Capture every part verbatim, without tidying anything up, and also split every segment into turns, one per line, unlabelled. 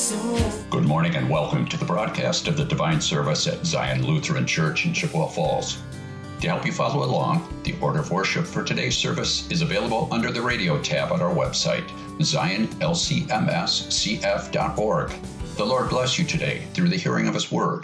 Good morning and welcome to the broadcast of the Divine Service at Zion Lutheran Church in Chippewa Falls. To help you follow along, the order of worship for today's service is available under the radio tab on our website, zion l c m s c f dot org. The Lord bless you today through the hearing of His Word.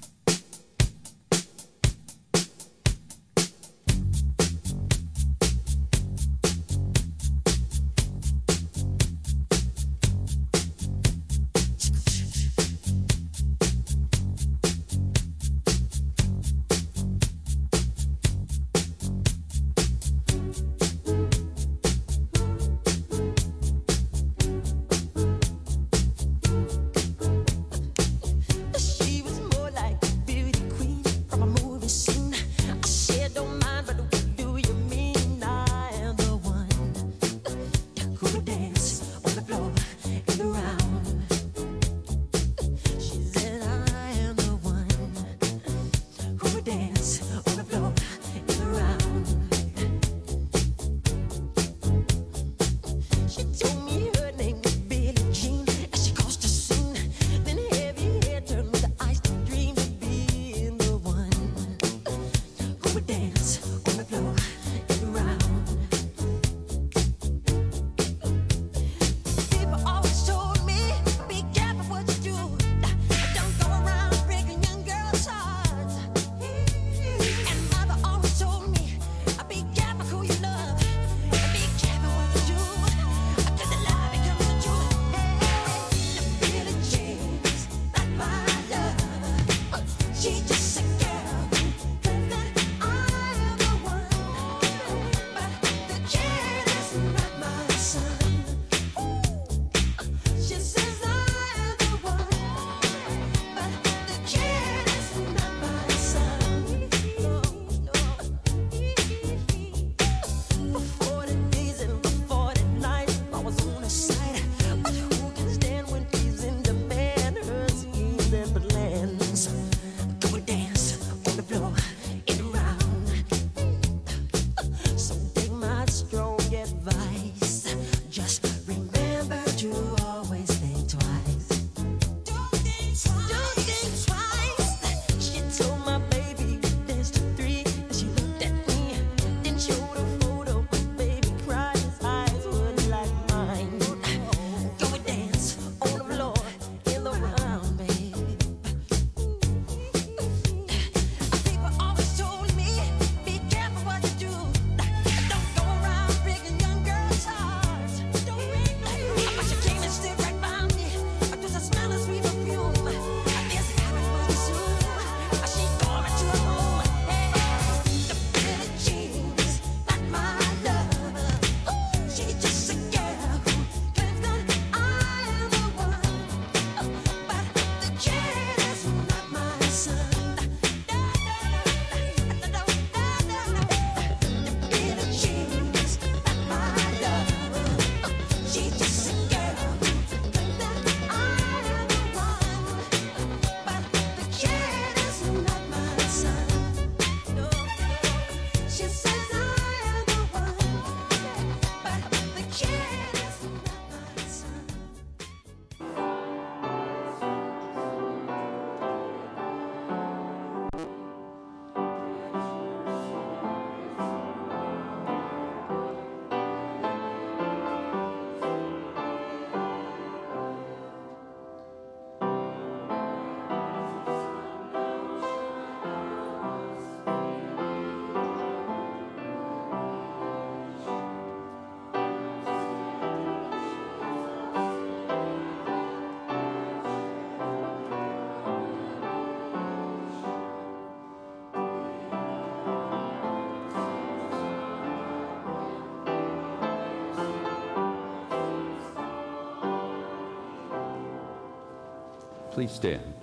Please stand.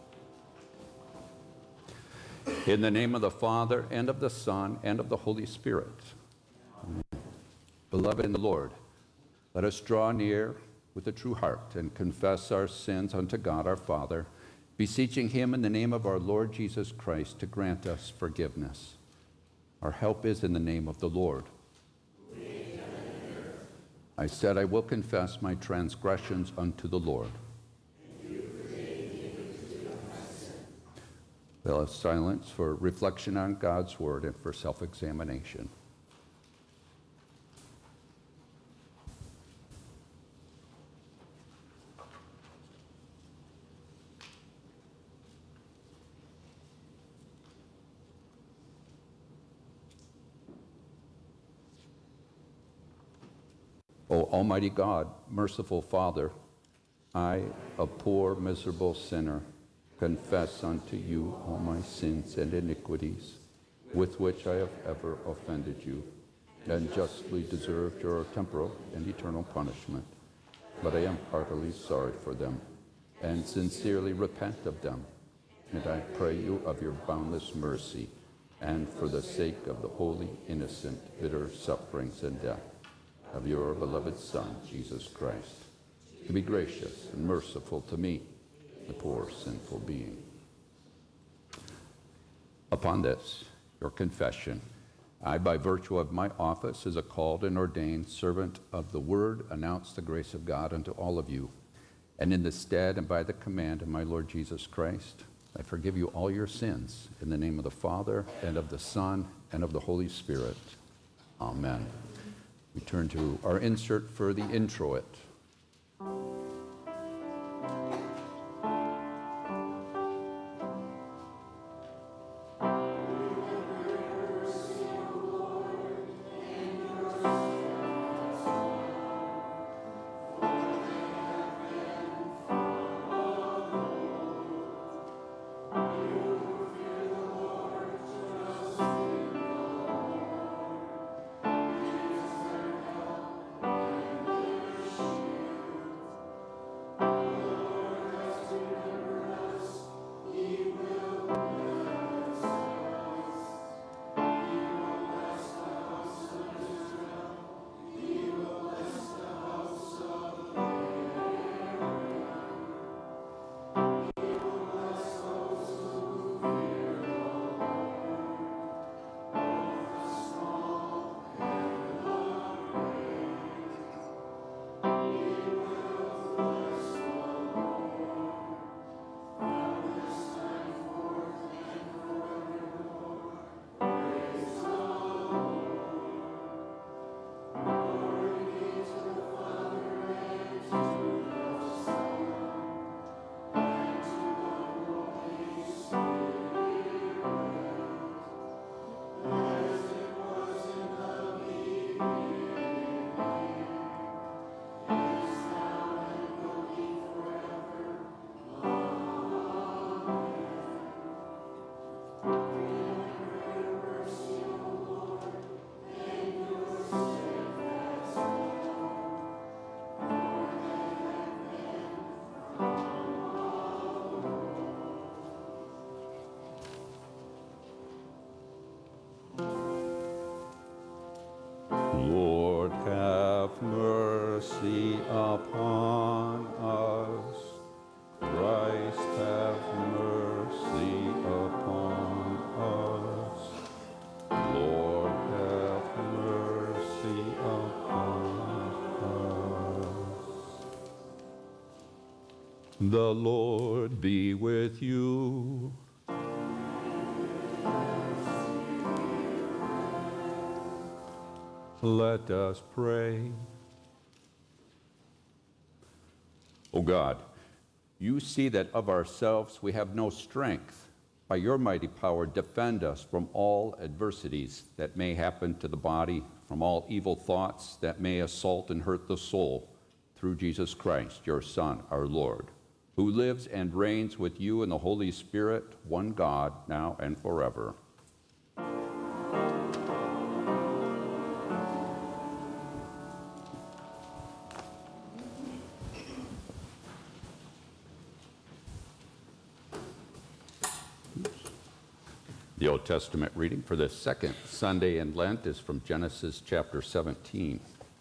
In the name of the Father, and of the Son, and of the Holy Spirit. Amen. Beloved in the Lord, let us draw near with a true heart and confess our sins unto God our Father, beseeching him in the name of our Lord Jesus Christ to grant us forgiveness. Our help is in the name of the Lord. I said, I will confess my transgressions unto the Lord. We'll have silence for reflection on God's word and for self-examination. O Almighty God, merciful Father, I, a poor, miserable sinner, confess unto you all my sins and iniquities, with which I have ever offended you, and justly deserved your temporal and eternal punishment. But I am heartily sorry for them, and sincerely repent of them. And I pray you of your boundless mercy, and for the sake of the holy, innocent, bitter sufferings and death of your beloved Son, Jesus Christ, to be gracious and merciful to me, the poor sinful being. Upon this, your confession, I, by virtue of my office as a called and ordained servant of the Word, announce the grace of God unto all of you. And in the stead and by the command of my Lord Jesus Christ, I forgive you all your sins, in the name of the Father, and of the Son, and of the Holy Spirit. Amen. We turn to our insert for the introit. Lord, have mercy upon us. Christ, have mercy upon us. Lord, have mercy upon us. The Lord be with you. Let us pray. O God, you see that of ourselves we have no strength. By your mighty power, defend us from all adversities that may happen to the body, from all evil thoughts that may assault and hurt the soul, through Jesus Christ, your Son, our Lord, who lives and reigns with you in the Holy Spirit, one God, now and forever. The Old Testament reading for the second Sunday in Lent is from Genesis chapter seventeen.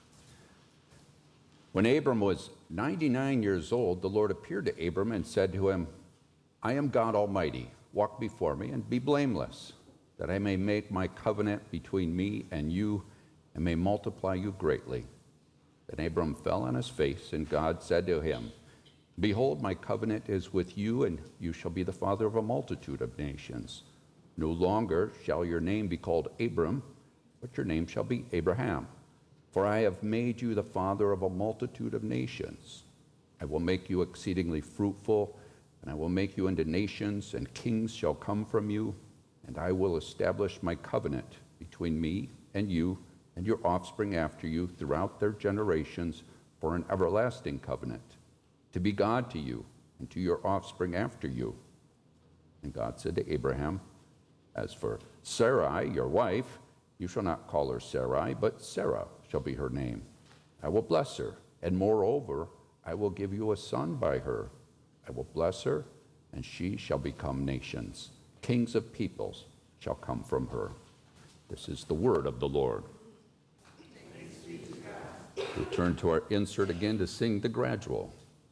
When Abram was ninety-nine years old, the Lord appeared to Abram and said to him, I am God Almighty. Walk before me and be blameless, that I may make my covenant between me and you and may multiply you greatly. Then Abram fell on his face, and God said to him, Behold, my covenant is with you, and you shall be the father of a multitude of nations. No longer shall your name be called Abram, but your name shall be Abraham. For I have made you the father of a multitude of nations. I will make you exceedingly fruitful, and I will make you into nations, and kings shall come from you. And I will establish my covenant between me and you and your offspring after you throughout their generations for an everlasting covenant, to be God to you and to your offspring after you. And God said to Abraham, as for Sarai, your wife, you shall not call her Sarai, but Sarah shall be her name. I will bless her, and moreover, I will give you a son by her. I will bless her, and she shall become nations. Kings of peoples shall come from her. This is the word of the Lord. We turn to our insert again to sing the gradual.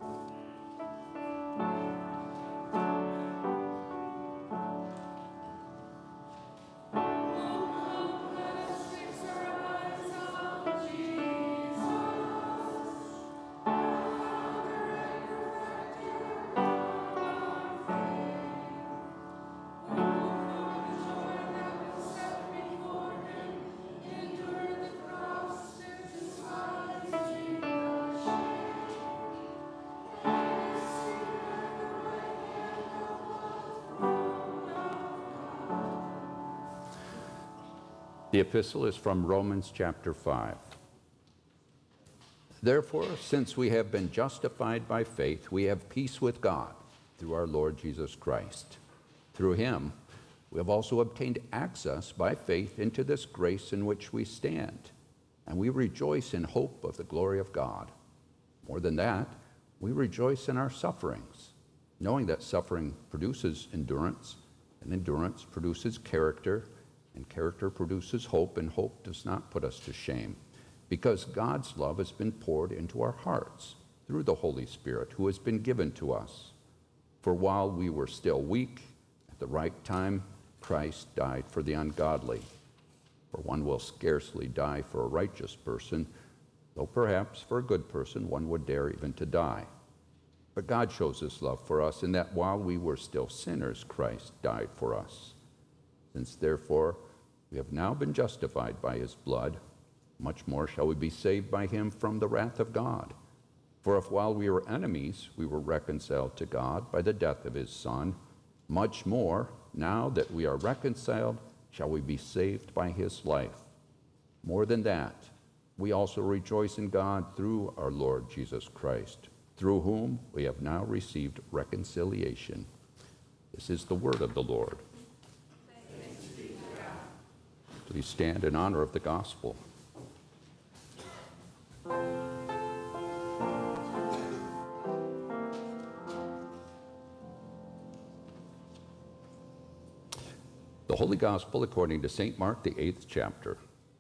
The epistle is from Romans chapter five. Therefore, since we have been justified by faith, we have peace with God through our Lord Jesus Christ. Through him, we have also obtained access by faith into this grace in which we stand, and we rejoice in hope of the glory of God. More than that, we rejoice in our sufferings, knowing that suffering produces endurance, and endurance produces character, and character produces hope, and hope does not put us to shame, because God's love has been poured into our hearts through the Holy Spirit who has been given to us. For while we were still weak, at the right time, Christ died for the ungodly. For one will scarcely die for a righteous person, though perhaps for a good person one would dare even to die. But God shows his love for us in that while we were still sinners, Christ died for us. Since therefore we have now been justified by his blood, much more shall we be saved by him from the wrath of God. For if while we were enemies we were reconciled to God by the death of his Son, much more, now that we are reconciled, shall we be saved by his life. More than that, we also rejoice in God through our Lord Jesus Christ, through whom we have now received reconciliation. This is the word of the Lord. Please stand in honor of the gospel. The Holy Gospel according to Saint Mark, the eighth chapter.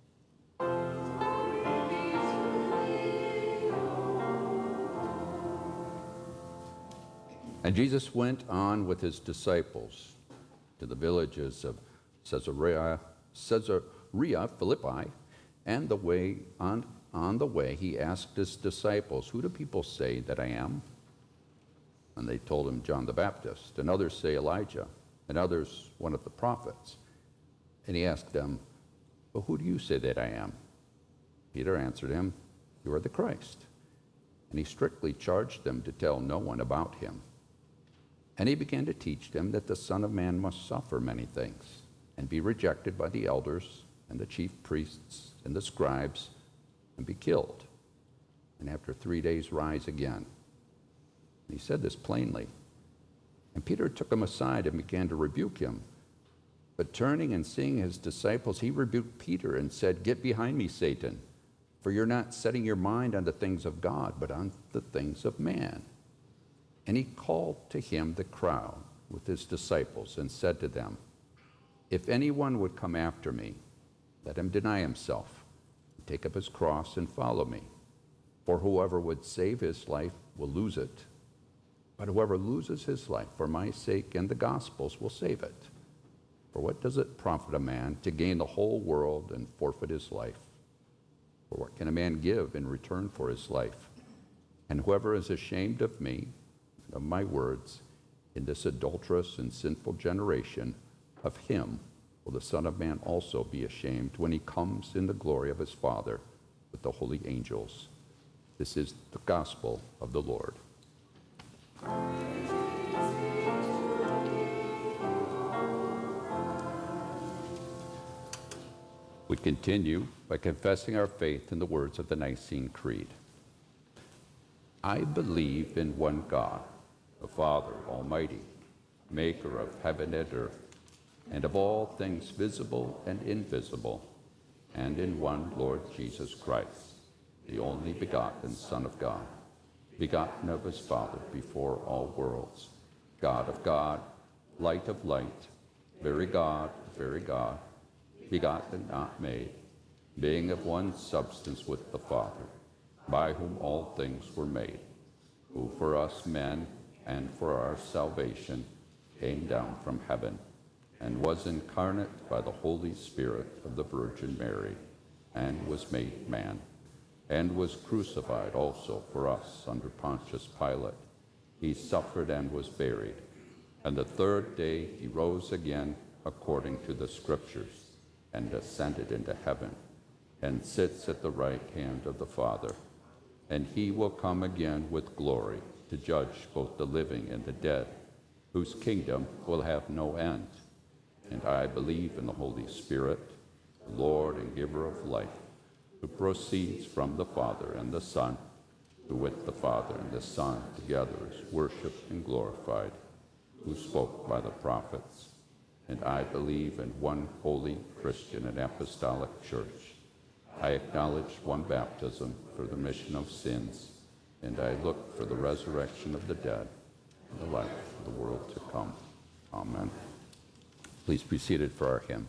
And Jesus went on with his disciples to the villages of Caesarea, Caesarea Philippi, and the way on, on the way he asked his disciples, "Who do people say that I am?" And they told him, "John the Baptist, and others say Elijah, and others one of the prophets." And he asked them, "Well, who do you say that I am?" Peter answered him, "You are the Christ." And he strictly charged them to tell no one about him. And he began to teach them that the Son of Man must suffer many things, and be rejected by the elders and the chief priests and the scribes, and be killed, and after three days rise again. And he said this plainly. And Peter took him aside and began to rebuke him. But turning and seeing his disciples, he rebuked Peter and said, "Get behind me, Satan, for you're not setting your mind on the things of God, but on the things of man." And he called to him the crowd with his disciples and said to them, "If anyone would come after me, let him deny himself, and take up his cross and follow me. For whoever would save his life will lose it. But whoever loses his life for my sake and the gospel's will save it. For what does it profit a man to gain the whole world and forfeit his life? For what can a man give in return for his life? And whoever is ashamed of me of my words in this adulterous and sinful generation, of him will the Son of Man also be ashamed when he comes in the glory of his Father with the holy angels. This is the gospel of the Lord. We continue by confessing our faith in the words of the Nicene Creed. I believe in one God, the Father Almighty, maker of heaven and earth, and of all things visible and invisible, and in one Lord Jesus Christ, the only begotten Son of God, begotten of his Father before all worlds, God of God, light of light, very God, very God, begotten, not made, being of one substance with the Father, by whom all things were made, who for us men and for our salvation came down from heaven, and was incarnate by the Holy Spirit of the Virgin Mary, and was made man, and was crucified also for us under Pontius Pilate. He suffered and was buried, and the third day he rose again according to the Scriptures, and ascended into heaven, and sits at the right hand of the Father. And he will come again with glory to judge both the living and the dead, whose kingdom will have no end. And I believe in the Holy Spirit, the Lord and giver of life, who proceeds from the Father and the Son, who with the Father and the Son together is worshipped and glorified, who spoke by the prophets. And I believe in one holy Christian and apostolic church. I acknowledge one baptism for the remission of sins, and I look for the resurrection of the dead and the life of the world to come. Amen. Please be seated for our hymn.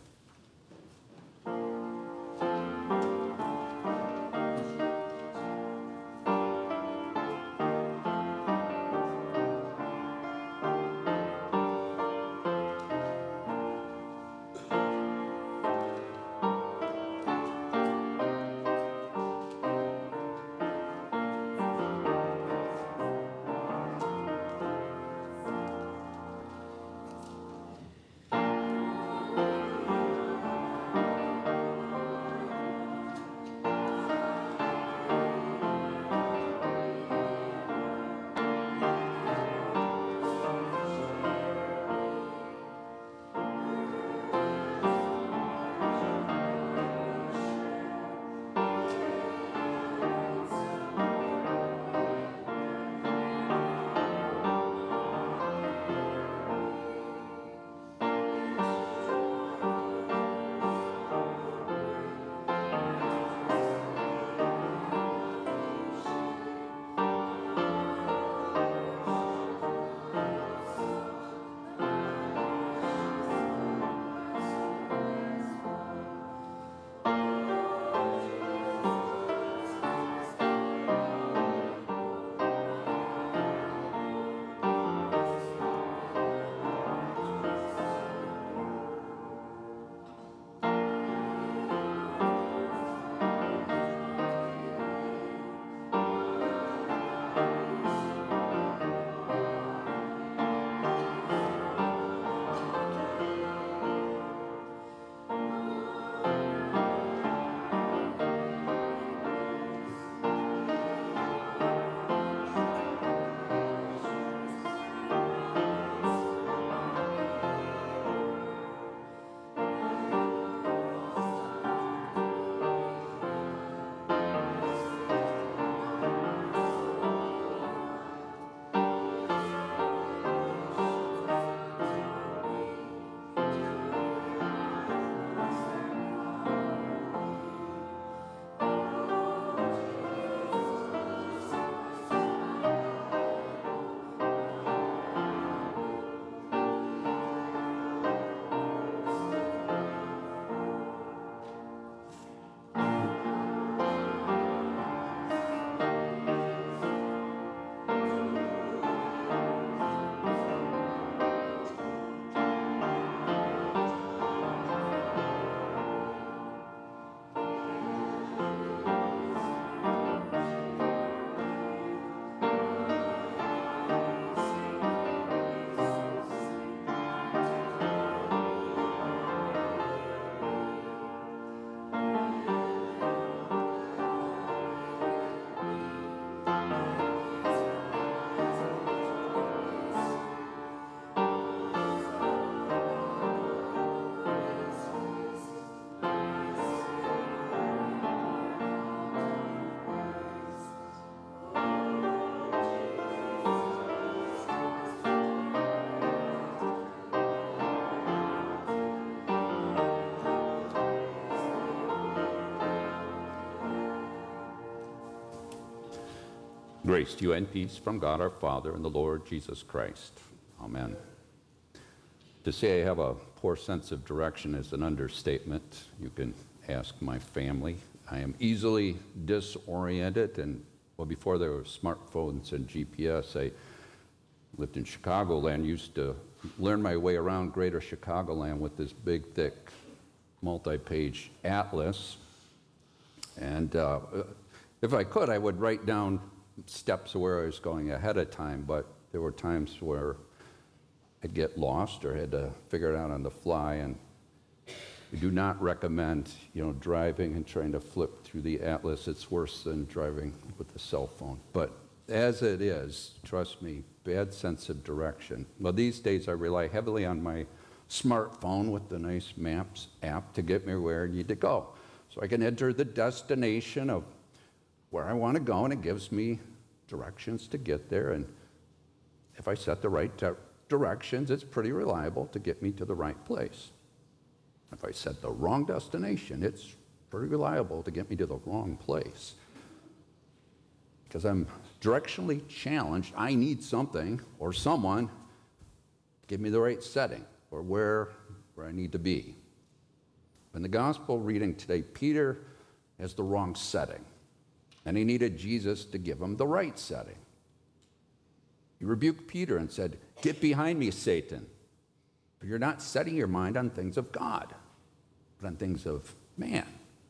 Grace to you and peace from God our Father and the Lord Jesus Christ. Amen. To say I have a poor sense of direction is an understatement. You can ask my family. I am easily disoriented, and well, before there were smartphones and G P S, I lived in Chicagoland, used to learn my way around greater Chicagoland with this big, thick, multi-page atlas. And uh, if I could, I would write down steps of where I was going ahead of time, but there were times where I'd get lost or had to figure it out on the fly, and we do not recommend, you know, driving and trying to flip through the atlas. It's worse than driving with a cell phone. But as it is, trust me, bad sense of direction. Well, these days I rely heavily on my smartphone with the nice Maps app to get me where I need to go. So I can enter the destination of where I want to go, and it gives me directions to get there. And if I set the right di- directions, it's pretty reliable to get me to the right place. If I set the wrong destination, it's pretty reliable to get me to the wrong place. Because I'm directionally challenged, I need something or someone to give me the right setting or where, where I need to be. In the gospel reading today, Peter has the wrong setting, and he needed Jesus to give him the right setting. He rebuked Peter and said, "Get behind me, Satan, for you're not setting your mind on things of God, but on things of man."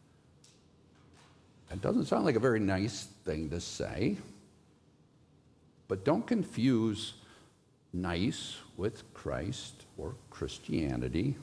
That doesn't sound like a very nice thing to say, but don't confuse nice with Christ or Christianity.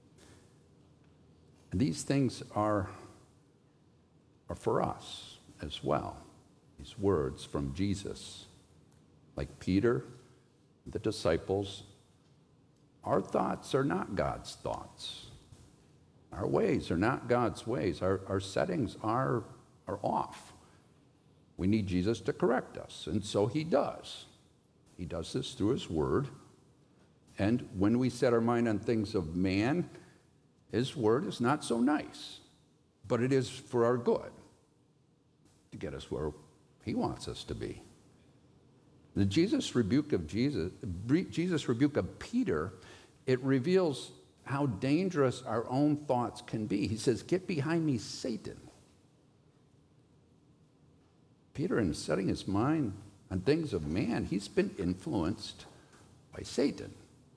And these things are, are for us as well, these words from Jesus. Like Peter, the disciples, our thoughts are not God's thoughts. Our ways are not God's ways. Our, our settings are, are off. We need Jesus to correct us, and so he does. He does this through his word. And when we set our mind on things of man, his word is not so nice, but it is for our good, to get us where he wants us to be. The Jesus rebuke of Jesus, Jesus rebuke of Peter, it reveals how dangerous our own thoughts can be. He says, "Get behind me, Satan." Peter, in setting his mind on things of man, he's been influenced by Satan.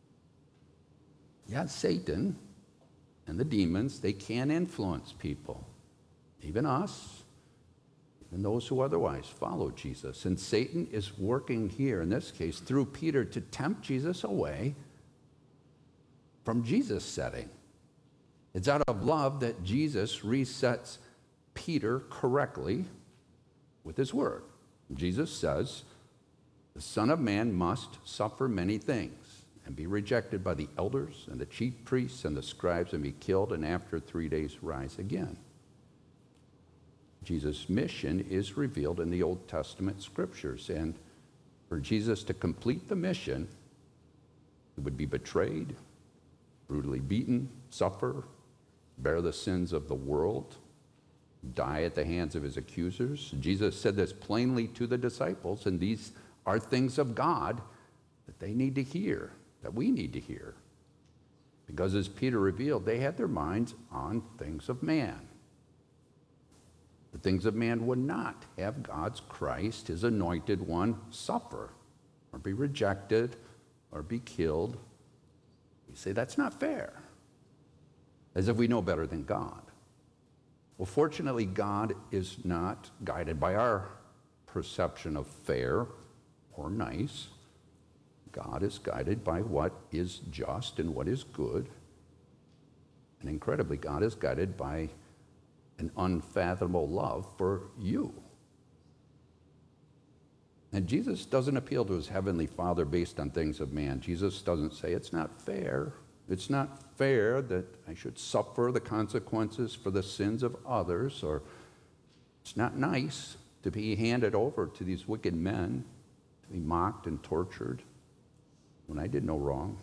Yeah, Satan and the demons, they can influence people, even us, even those who otherwise follow Jesus. And Satan is working here, in this case, through Peter to tempt Jesus away from Jesus' setting. It's out of love that Jesus resets Peter correctly with his word. Jesus says, "The Son of Man must suffer many things and be rejected by the elders and the chief priests and the scribes and be killed, and after three days rise again." Jesus' mission is revealed in the Old Testament scriptures, and for Jesus to complete the mission, he would be betrayed, brutally beaten, suffer, bear the sins of the world, die at the hands of his accusers. Jesus said this plainly to the disciples, and these are things of God that they need to hear, that we need to hear. Because as Peter revealed, they had their minds on things of man. The things of man would not have God's Christ, his anointed one, suffer or be rejected or be killed. We say that's not fair, as if we know better than God. Well, fortunately, God is not guided by our perception of fair or nice. God is guided by what is just and what is good. And incredibly, God is guided by an unfathomable love for you. And Jesus doesn't appeal to his heavenly Father based on things of man. Jesus doesn't say, it's not fair. It's not fair that I should suffer the consequences for the sins of others, or it's not nice to be handed over to these wicked men, to be mocked and tortured when I did no wrong.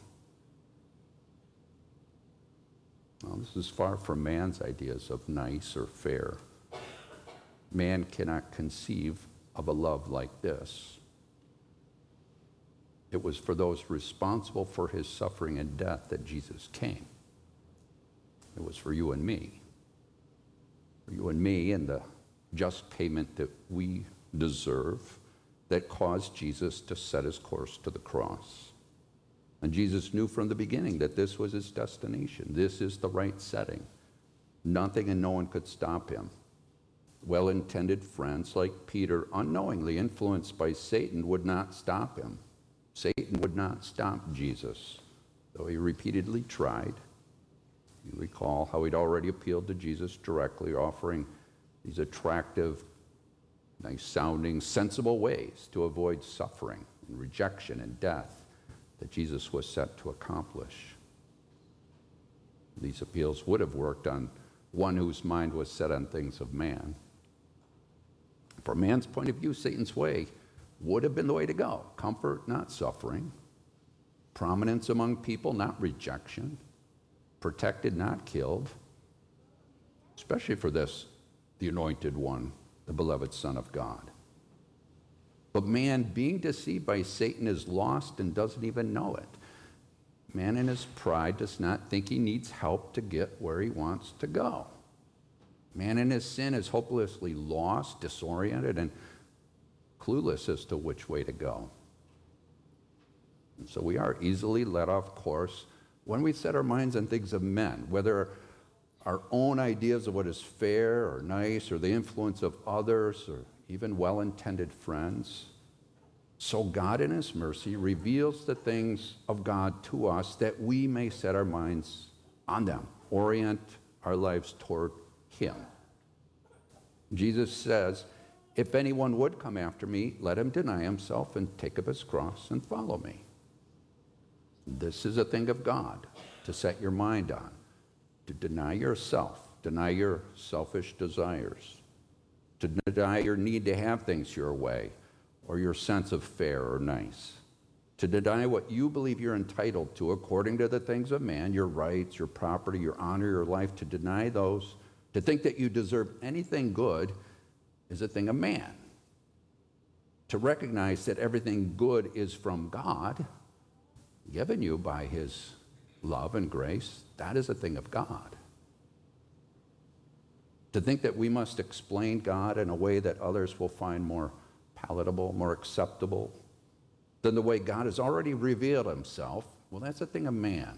Well, this is far from man's ideas of nice or fair. Man cannot conceive of a love like this. It was for those responsible for his suffering and death that Jesus came. It was for you and me. For you and me, and the just payment that we deserve that caused Jesus to set his course to the cross. And Jesus knew from the beginning that this was his destination. This is the right setting. Nothing and no one could stop him. Well-intended friends like Peter, unknowingly influenced by Satan, would not stop him. Satan would not stop Jesus, though he repeatedly tried. You recall how he'd already appealed to Jesus directly, offering these attractive, nice-sounding, sensible ways to avoid suffering and rejection and death that Jesus was set to accomplish. These appeals would have worked on one whose mind was set on things of man. From man's point of view, Satan's way would have been the way to go. Comfort, not suffering. Prominence among people, not rejection. Protected, not killed. Especially for this, the anointed one, the beloved Son of God. But man, being deceived by Satan, is lost and doesn't even know it. Man in his pride does not think he needs help to get where he wants to go. Man in his sin is hopelessly lost, disoriented, and clueless as to which way to go. And so we are easily led off course when we set our minds on things of men, whether our own ideas of what is fair or nice, or the influence of others, or even well-intended friends. So God in his mercy reveals the things of God to us that we may set our minds on them, orient our lives toward him. Jesus says, if anyone would come after me, let him deny himself and take up his cross and follow me. This is a thing of God to set your mind on, to deny yourself, deny your selfish desires, to deny your need to have things your way or your sense of fair or nice, to deny what you believe you're entitled to according to the things of man, your rights, your property, your honor, your life, to deny those, to think that you deserve anything good is a thing of man. To recognize that everything good is from God, given you by his love and grace, that is a thing of God. To think that we must explain God in a way that others will find more palatable, more acceptable than the way God has already revealed himself, well, that's a thing of man.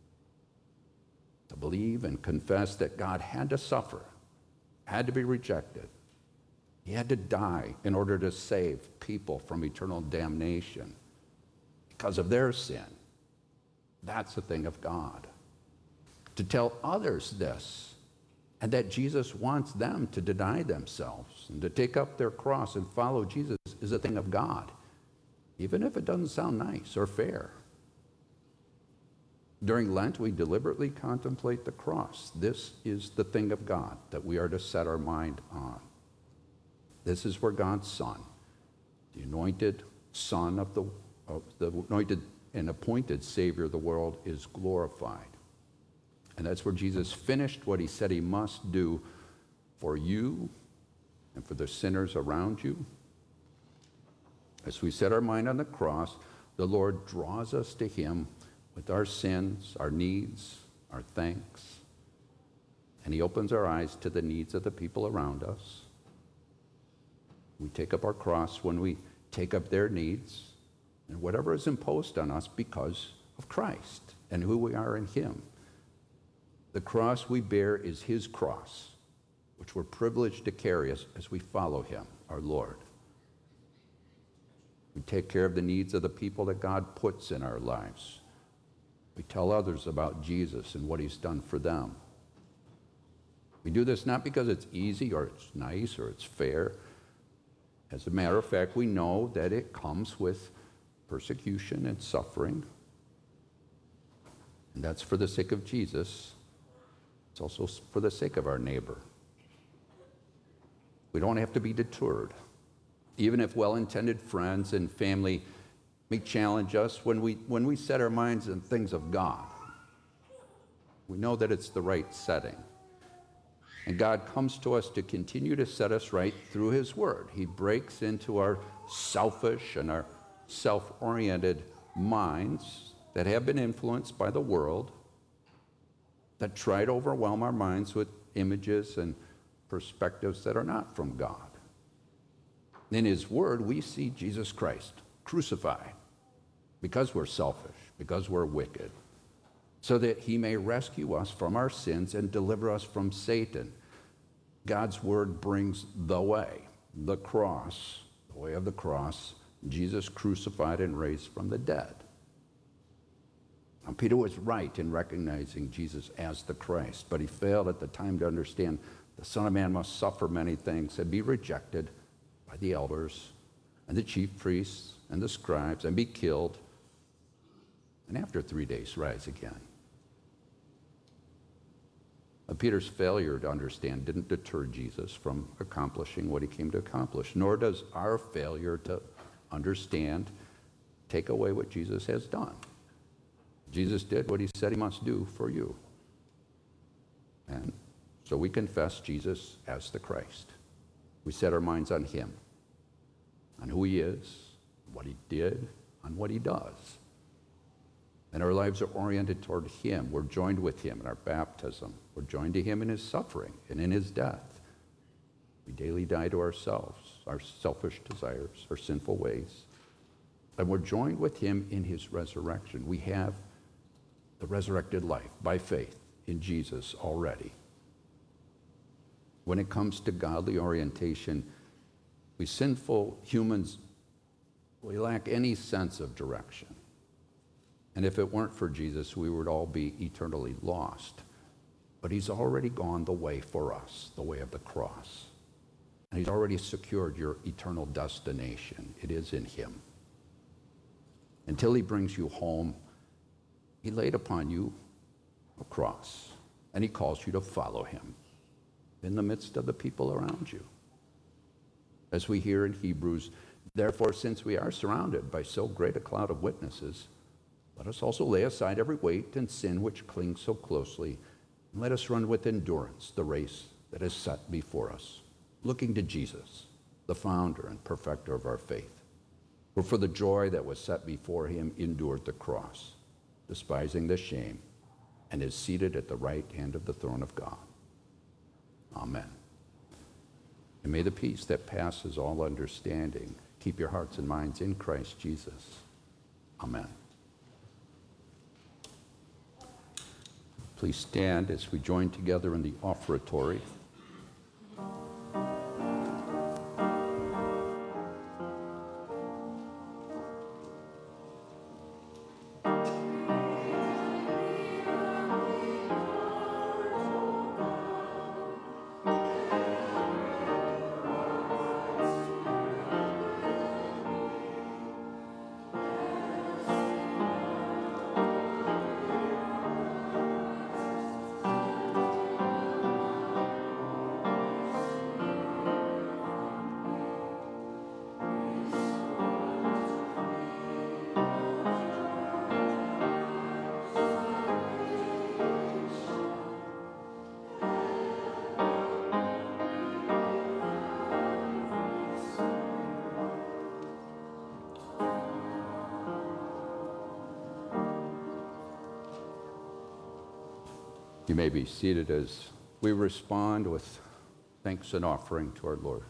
To believe and confess that God had to suffer, had to be rejected, he had to die in order to save people from eternal damnation because of their sin. That's a thing of God. To tell others this, and that Jesus wants them to deny themselves and to take up their cross and follow Jesus, is a thing of God, even if it doesn't sound nice or fair. During Lent, we deliberately contemplate the cross. This is the thing of God that we are to set our mind on. This is where God's Son, the anointed Son of the, of the anointed and appointed Savior of the world, is glorified. And that's where Jesus finished what he said he must do for you and for the sinners around you. As we set our mind on the cross, the Lord draws us to him with our sins, our needs, our thanks. And he opens our eyes to the needs of the people around us. We take up our cross when we take up their needs and whatever is imposed on us because of Christ and who we are in him. The cross we bear is his cross, which we're privileged to carry as, as we follow him, our Lord. We take care of the needs of the people that God puts in our lives. We tell others about Jesus and what he's done for them. We do this not because it's easy or it's nice or it's fair. As a matter of fact, we know that it comes with persecution and suffering. And that's for the sake of Jesus. It's also for the sake of our neighbor. We don't have to be deterred. Even if well-intended friends and family may challenge us when we, when we set our minds on things of God, we know that it's the right setting. And God comes to us to continue to set us right through his word. He breaks into our selfish and our self-oriented minds that have been influenced by the world, that try to overwhelm our minds with images and perspectives that are not from God. In his word, we see Jesus Christ crucified because we're selfish, because we're wicked, so that he may rescue us from our sins and deliver us from Satan. God's word brings the way, the cross, the way of the cross, Jesus crucified and raised from the dead. Now, Peter was right in recognizing Jesus as the Christ, but he failed at the time to understand the Son of Man must suffer many things and be rejected by the elders and the chief priests and the scribes and be killed, and after three days rise again. Now, Peter's failure to understand didn't deter Jesus from accomplishing what he came to accomplish, nor does our failure to understand take away what Jesus has done. Jesus did what he said he must do for you. And so we confess Jesus as the Christ. We set our minds on him, on who he is, what he did, on what he does. And our lives are oriented toward him. We're joined with him in our baptism. We're joined to him in his suffering and in his death. We daily die to ourselves, our selfish desires, our sinful ways. And we're joined with him in his resurrection. We have the resurrected life by faith in Jesus already. When it comes to godly orientation, we sinful humans, we lack any sense of direction. And if it weren't for Jesus, we would all be eternally lost. But he's already gone the way for us, the way of the cross. And he's already secured your eternal destination. It is in him. Until he brings you home, he laid upon you a cross, and he calls you to follow him in the midst of the people around you. As we hear in Hebrews, therefore, since we are surrounded by so great a cloud of witnesses, let us also lay aside every weight and sin which clings so closely, and let us run with endurance the race that is set before us, looking to Jesus, the founder and perfecter of our faith, who for the joy that was set before him endured the cross, despising the shame, and is seated at the right hand of the throne of God. Amen. And may the peace that passes all understanding keep your hearts and minds in Christ Jesus. Amen. Please stand as we join together in the offertory. You may be seated as we respond with thanks and offering to our Lord.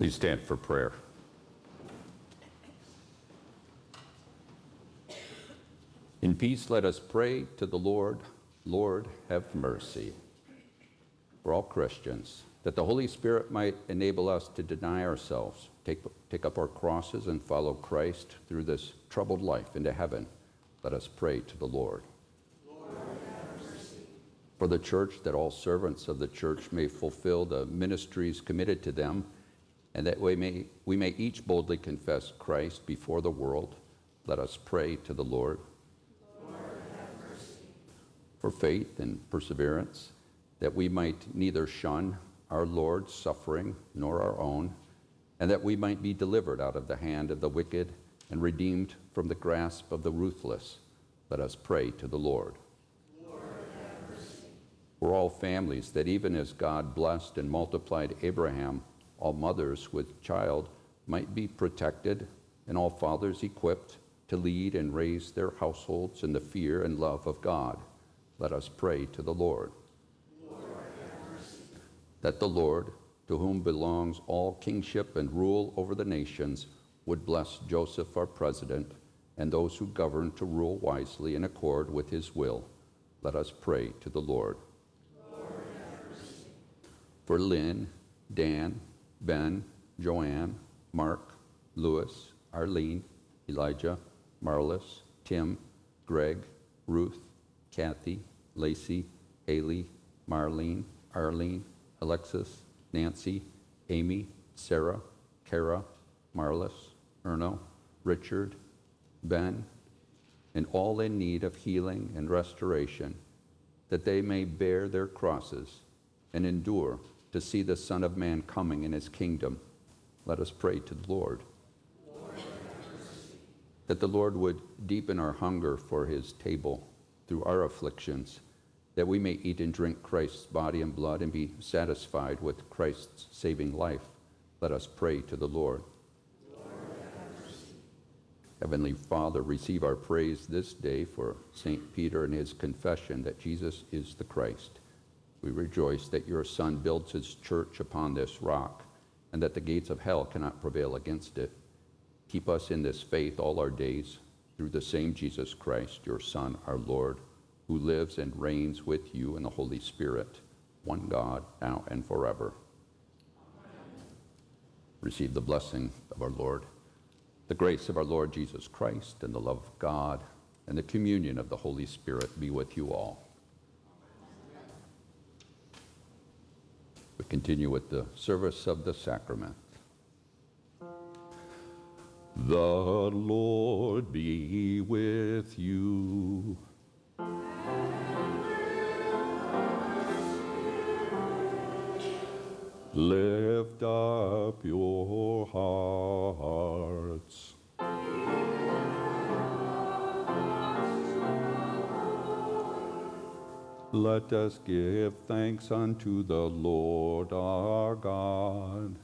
Please stand for prayer. In peace, let us pray to the Lord. Lord, have mercy. For all Christians, that the Holy Spirit might enable us to deny ourselves, take, take up our crosses, and follow Christ through this troubled life into heaven, let us pray to the Lord.
Lord, have mercy.
For the church, that all servants of the church may fulfill the ministries committed to them, and that we may, we may each boldly confess Christ before the world, let us pray to the Lord.
Lord, have mercy.
For faith and perseverance, that we might neither shun our Lord's suffering nor our own, and that we might be delivered out of the hand of the wicked and redeemed from the grasp of the ruthless, let us pray to the Lord.
Lord, have mercy.
For all families, that even as God blessed and multiplied Abraham, all mothers with child might be protected, and all fathers equipped to lead and raise their households in the fear and love of God, let us pray to the Lord.
Lord, have mercy.
That the Lord, to whom belongs all kingship and rule over the nations, would bless Joseph, our president, and those who govern to rule wisely in accord with his will. Let us pray to the Lord.
Lord, have mercy.
For Lynn, Dan, Ben, Joanne, Mark, Louis, Arlene, Elijah, Marlis, Tim, Greg, Ruth, Kathy, Lacey, Haley, Marlene, Arlene, Alexis, Nancy, Amy, Sarah, Kara, Marlis, Erno, Richard, Ben, and all in need of healing and restoration, that they may bear their crosses and endure to see the Son of Man coming in his kingdom. Let us pray to the Lord.
Lord, have mercy.
That the Lord would deepen our hunger for his table through our afflictions, that we may eat and drink Christ's body and blood and be satisfied with Christ's saving life. Let us pray to the Lord.
Lord, have mercy.
Heavenly Father, receive our praise this day for Saint Peter and his confession that Jesus is the Christ. We rejoice that your Son builds his church upon this rock, and that the gates of hell cannot prevail against it. Keep us in this faith all our days, through the same Jesus Christ, your Son, our Lord, who lives and reigns with you in the Holy Spirit, one God, now and forever.
Amen.
Receive the blessing of our Lord. The grace of our Lord Jesus Christ, and the love of God, and the communion of the Holy Spirit be with you all. We continue with the service of the sacrament. The Lord be with you. Lift up your hearts. Let us give thanks unto the Lord our God.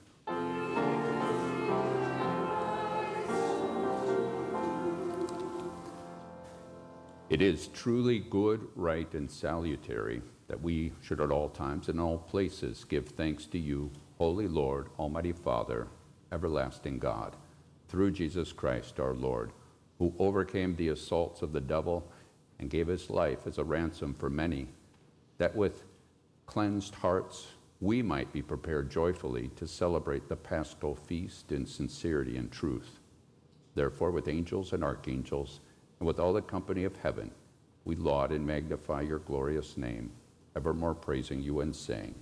It is truly good, right, and salutary that we should at all times and all places give thanks to you, Holy Lord, Almighty Father, everlasting God, through Jesus Christ our Lord, who overcame the assaults of the devil and gave his life as a ransom for many, that with cleansed hearts we might be prepared joyfully to celebrate the Paschal feast in sincerity and truth. Therefore, with angels and archangels, and with all the company of heaven, we laud and magnify your glorious name, evermore praising you and saying,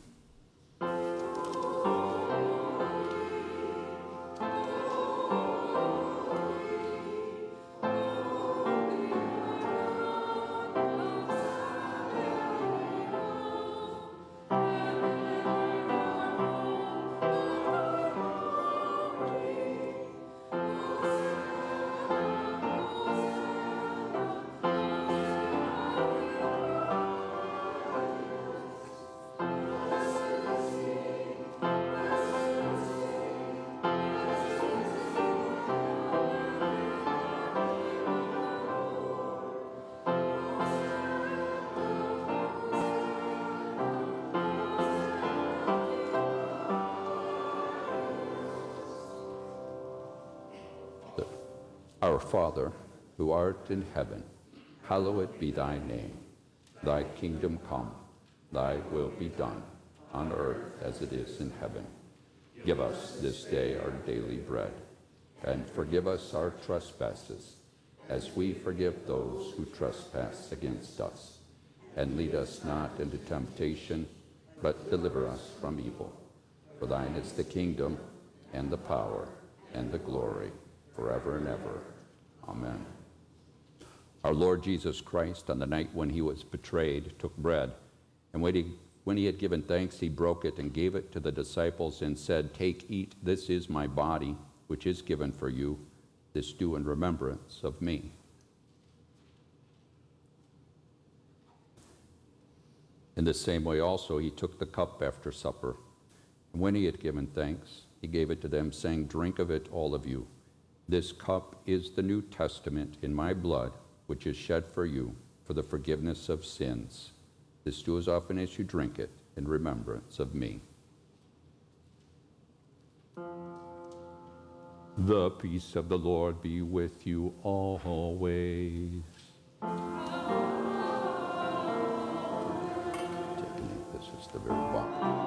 Our Father, who art in heaven, hallowed be thy name. Thy kingdom come, thy will be done, on earth as it is in heaven. Give us this day our daily bread, and forgive us our trespasses, as we forgive those who trespass against us. And lead us not into temptation, but deliver us from evil. For thine is the kingdom, and the power, and the glory, forever and ever. Amen. Our Lord Jesus Christ, on the night when he was betrayed, took bread, and when he, when he had given thanks, he broke it and gave it to the disciples and said, "Take, eat, this is my body, which is given for you. This do in remembrance of me." In the same way also he took the cup after supper, and when he had given thanks, he gave it to them, saying, "Drink of it, all of you. This cup is the New Testament in my blood, which is shed for you for the forgiveness of sins. This do as often as you drink it in remembrance of me." The peace of the Lord be with you always. This is the very bottom.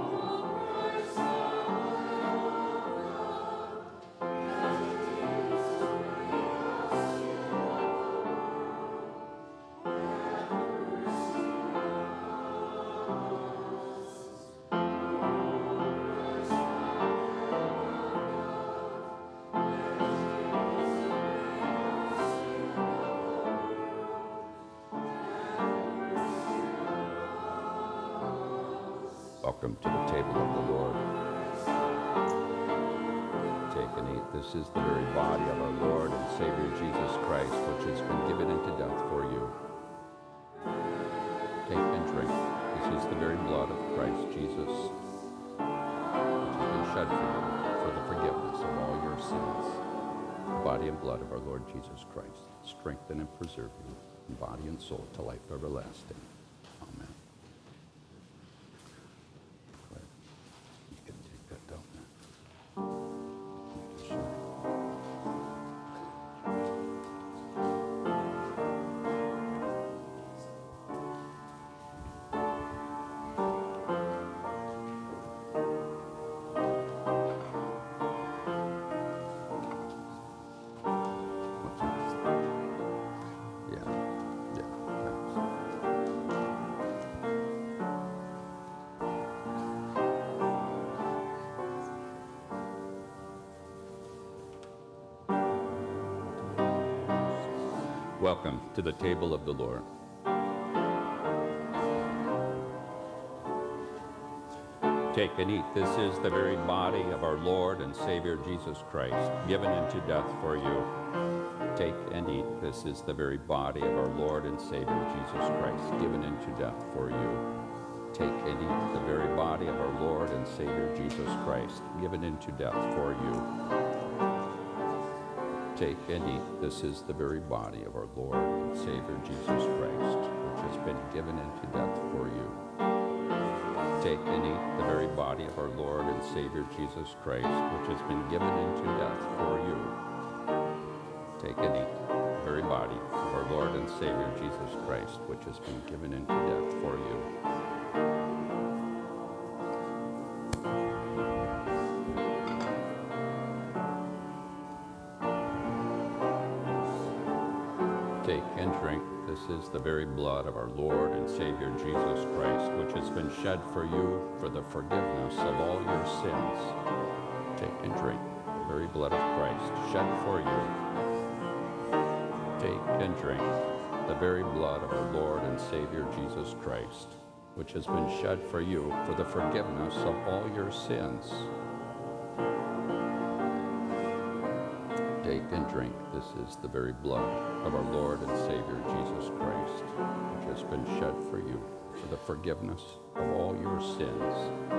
Welcome to the table of the Lord. Take and eat. This is the very body of our Lord and Savior Jesus Christ, which has been given into death for you. Take and drink. This is the very blood of Christ Jesus, which has been shed for you for the forgiveness of all your sins. The body and blood of our Lord Jesus Christ, strengthen and preserve you in body and soul to life everlasting. Amen. You can take that down there. Welcome to the table of the Lord. Take and eat. This is the very body of our Lord and Savior Jesus Christ, given into death for you. Take and eat. This is the very body of our Lord and Savior Jesus Christ, given into death for you. Take and eat the very body of our Lord and Savior Jesus Christ, given into death for you. Take and eat. This is the very body of our Lord and Savior Jesus Christ, which has been given into death for you. Take and eat the very body of our Lord and Savior Jesus Christ, which has been given into death for you. Take and eat the very body of our Lord and Savior Jesus Christ, which has been given into death for you. Take and drink. This is the very blood of our Lord and Savior Jesus Christ, which has been shed for you for the forgiveness of all your sins. Take and drink the very blood of Christ shed for you. Take and drink the very blood of our Lord and Savior Jesus Christ, which has been shed for you for the forgiveness of all your sins. Take and drink. This is the very blood of our Lord and Savior Jesus Christ, which has been shed for you for the forgiveness of all your sins.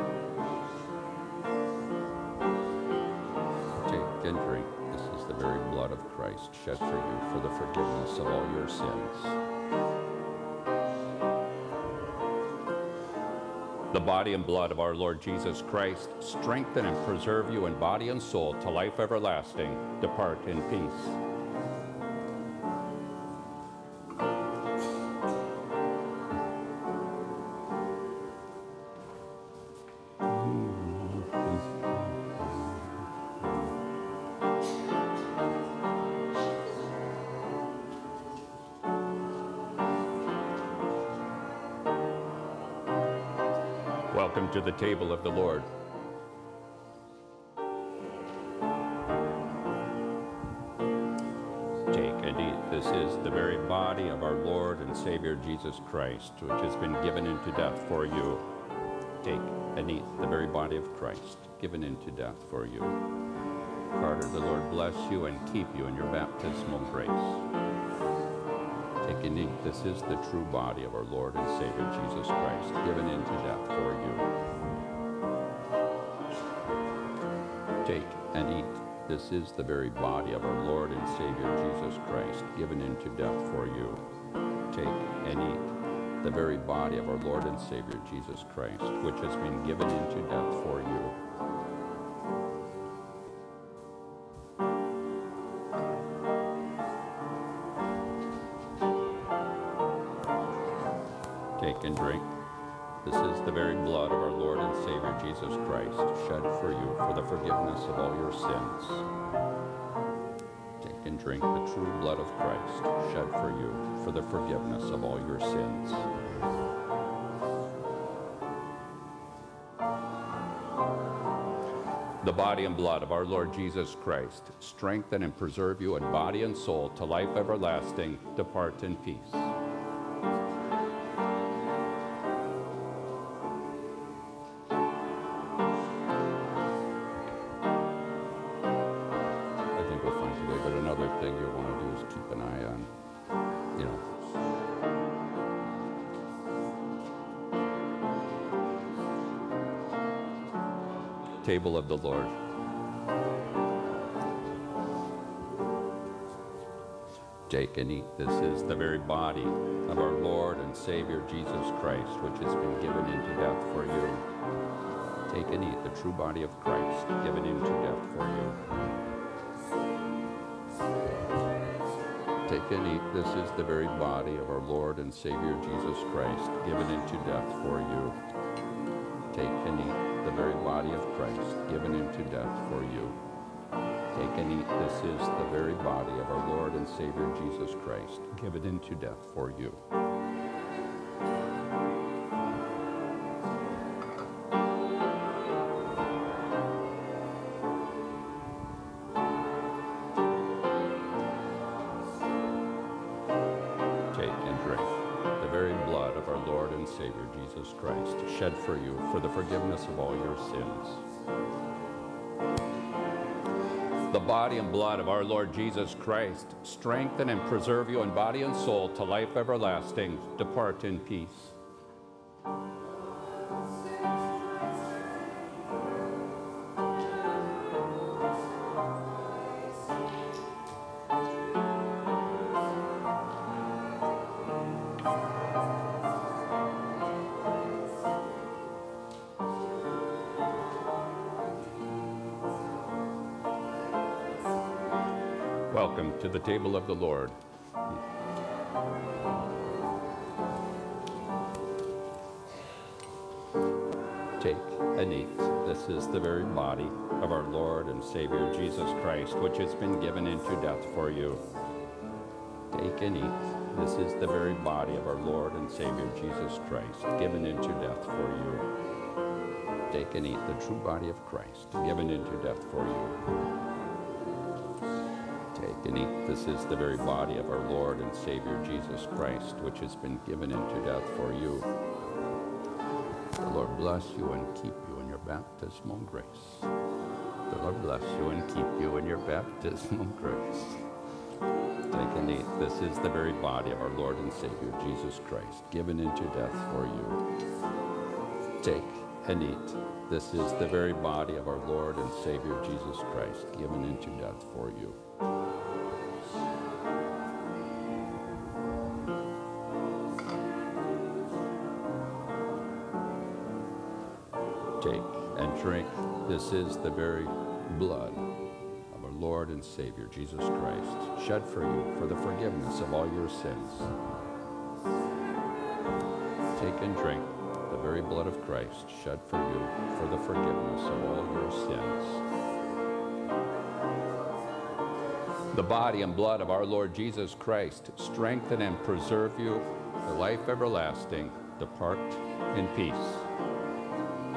Take and drink. This is the very blood of Christ shed for you for the forgiveness of all your sins. The body and blood of our Lord Jesus Christ strengthen and preserve you in body and soul to life everlasting. Depart in peace. Welcome to the table of the Lord. Take and eat. This is the very body of our Lord and Savior Jesus Christ, which has been given into death for you. Take and eat the very body of Christ, given into death for you. Carter, the Lord bless you and keep you in your baptismal grace. Take and eat. This is the true body of our Lord and Savior Jesus Christ, given into death for you. Take and eat. This is the very body of our Lord and Savior Jesus Christ, given into death for you. Take and eat the very body of our Lord and Savior Jesus Christ, which has been given into death for you. Take and drink. This is the very blood of our Lord and Savior Jesus Christ, shed for you for the forgiveness of all your sins. Take and drink the true blood of Christ, shed for you for the forgiveness of all your sins. The body and blood of our Lord Jesus Christ, strengthen and preserve you in body and soul to life everlasting. Depart in peace. Table of the Lord. Take and eat. This is the very body of our Lord and Savior Jesus Christ, which has been given into death for you. Take and eat the true body of Christ, given into death for you. Take and eat. This is the very body of our Lord and Savior Jesus Christ, given into death for you. Take and eat the very body of Christ, given into death for you. Take and eat. This is the very body of our Lord and Savior Jesus Christ, given into death for you. Savior Jesus Christ, shed for you for the forgiveness of all your sins. The body and blood of our Lord Jesus Christ, strengthen and preserve you in body and soul to life everlasting. Depart in peace. Welcome to the table of the Lord. Take and eat. This is the very body of our Lord and Savior Jesus Christ, which has been given into death for you. Take and eat. This is the very body of our Lord and Savior Jesus Christ, given into death for you. Take and eat the true body of Christ, given into death for you. Take and eat. This is the very body of our Lord and Savior Jesus Christ, which has been given into death for you. The Lord bless you and keep you in your baptismal grace. The Lord bless you and keep you in your baptismal grace. Take and eat. This is the very body of our Lord and Savior Jesus Christ, given into death for you. Take and eat. This is the very body of our Lord and Savior Jesus Christ, given into death for you. Take and drink. This is the very blood of our Lord and Savior Jesus Christ, shed for you for the forgiveness of all your sins. Take and drink the very blood of Christ, shed for you for the forgiveness of all your sins. The body and blood of our Lord Jesus Christ, strengthen and preserve you to life everlasting. Depart in peace.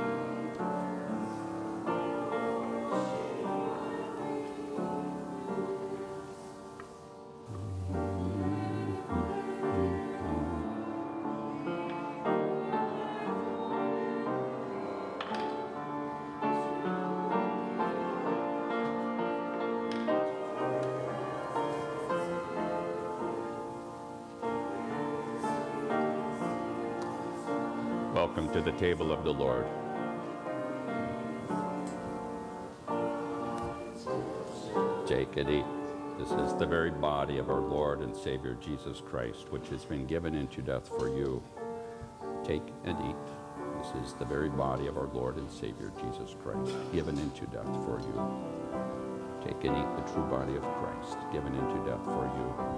welcome to the table of the Lord. Take and eat. This is the very body of our Lord and Savior Jesus Christ, which has been given into death for you. Take and eat. This is the very body of our Lord and Savior Jesus Christ, given into death for you. Take and eat the true body of Christ, given into death for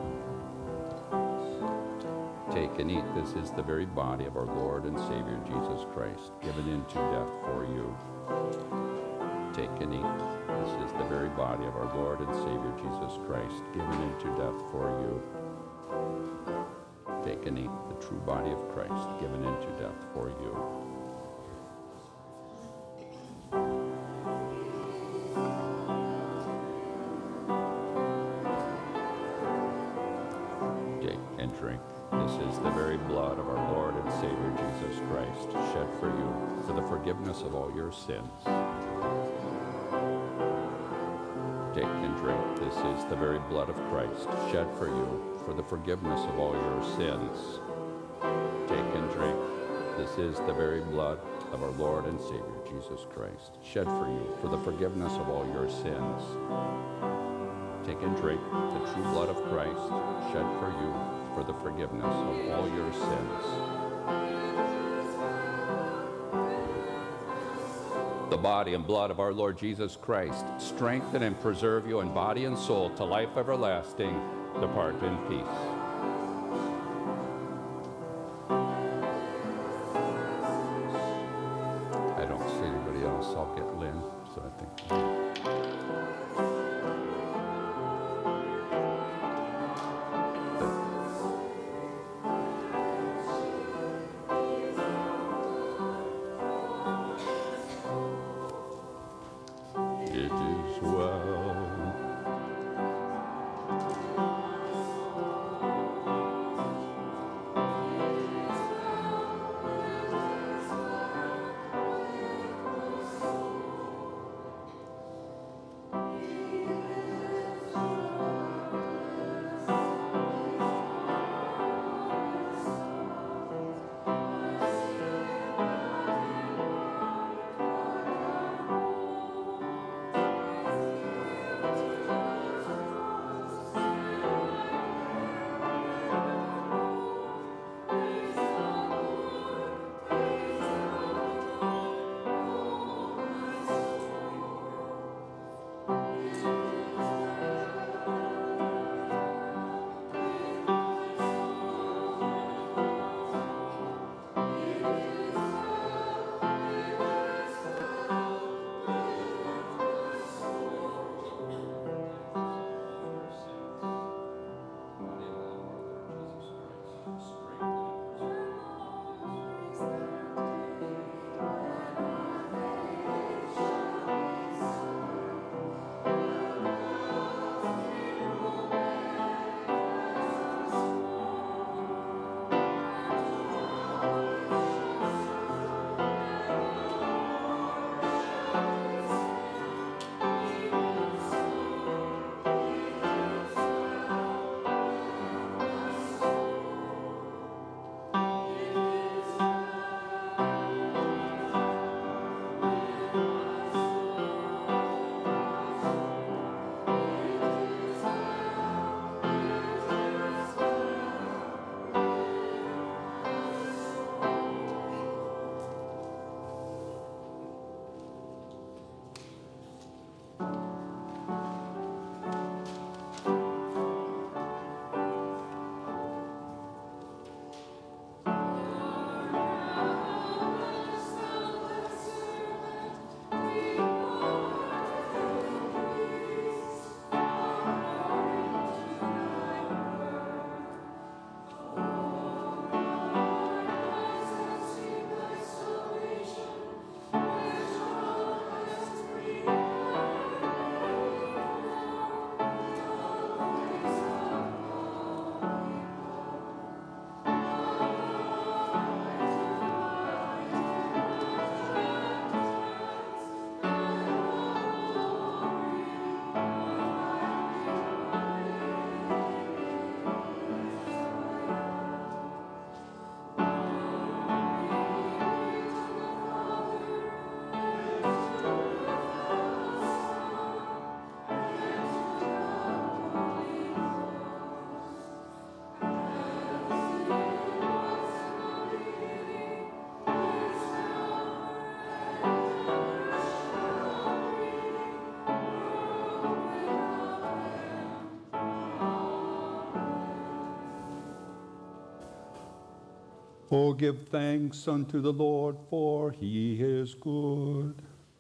you. Take and eat. This is the very body of our Lord and Savior Jesus Christ, given into death for you. Take and eat. This is the very body of our Lord and Savior Jesus Christ, given into death for you. Take and eat the true body of Christ, given into death for you. Take and drink. This is the very blood of our Lord and Savior Jesus Christ, shed for you for the forgiveness of all your sins. Take and drink. This is the very blood of Christ, shed for you for the forgiveness of all your sins. Take and drink. This is the very blood of our Lord and Savior Jesus Christ, shed for you for the forgiveness of all your sins. Take and drink the true blood of Christ, shed for you for the forgiveness of all your sins. The body and blood of our Lord Jesus Christ, strengthen and preserve you in body and soul to life everlasting. Depart in peace. I don't see anybody else. I'll get Lynn, so I think... It is well. Oh, give thanks unto the Lord, for he is good.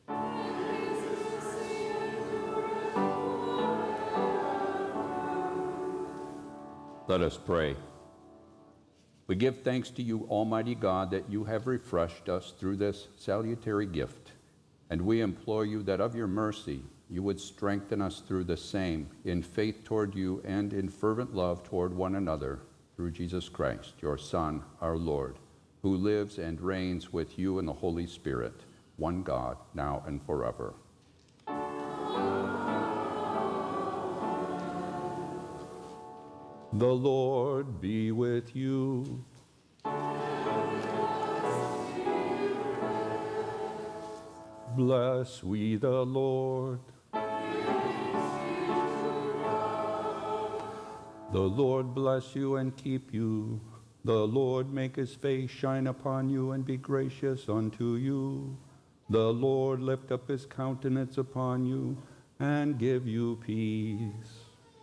Let us pray. We give thanks to you, Almighty God, that you have refreshed us through this salutary gift, and we implore you that of your mercy you would strengthen us through the same, in faith toward you and in fervent love toward one another, through Jesus Christ, your Son, our Lord, who lives and reigns with you in the Holy Spirit, one God, now and forever. The Lord be with you. Bless we the Lord. The Lord bless you and keep you. The Lord make his face shine upon you and be gracious unto you. The Lord lift up his countenance upon you and give you peace.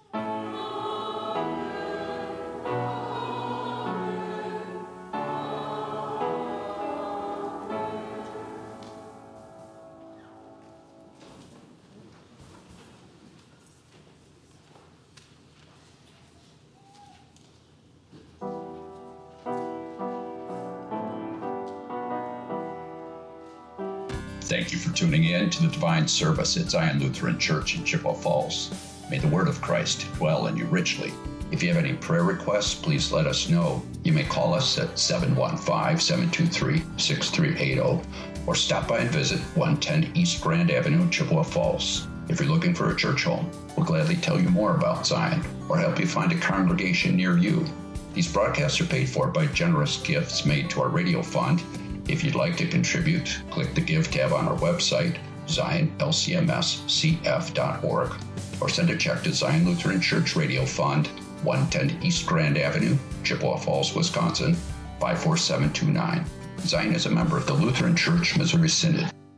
Thank you for tuning in to the Divine Service at Zion Lutheran Church in Chippewa Falls. May the word of Christ dwell in you richly. If you have any prayer requests, please let us know. You may call us at seven one five, seven two three, six three eight zero or stop by and visit one ten East Grand Avenue, Chippewa Falls. If you're looking for a church home, we'll gladly tell you more about Zion or help you find a congregation near you. These broadcasts are paid for by generous gifts made to our radio fund. If you'd like to contribute, click the Give tab on our website, zion l c m s c f dot org, or send a check to Zion Lutheran Church Radio Fund, one ten East Grand Avenue, Chippewa Falls, Wisconsin, five four seven two nine. Zion is a member of the Lutheran Church Missouri Synod.